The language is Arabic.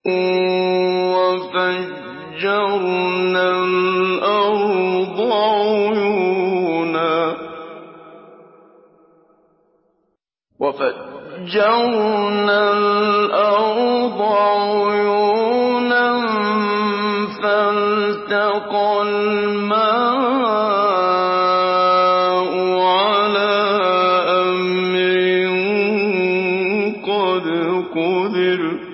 وَفَجَّرْنَا الْأَرْضَ عُيُونًا فَالْتَقَى الْمَاءُ عَلَىٰ أَمْرٍ قَدْ قُدِرَ